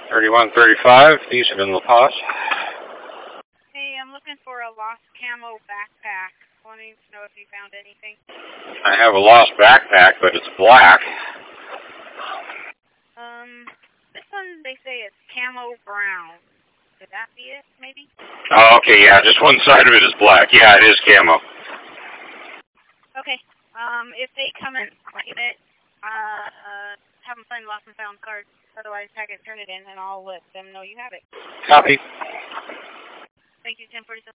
3135, east of La Paz. Hey, I'm looking for a lost camo backpack. Wanting to know if you found anything. I have a lost backpack, but it's black. This one, they say it's camo brown. Could that be it, maybe? Oh, okay, yeah, just one side of it is black. Yeah, it is camo. Okay. If they come and claim it, have them sign lost and found card. Otherwise, tag it, turn it in, and I'll let them know you have it. Copy. Thank you, 1047.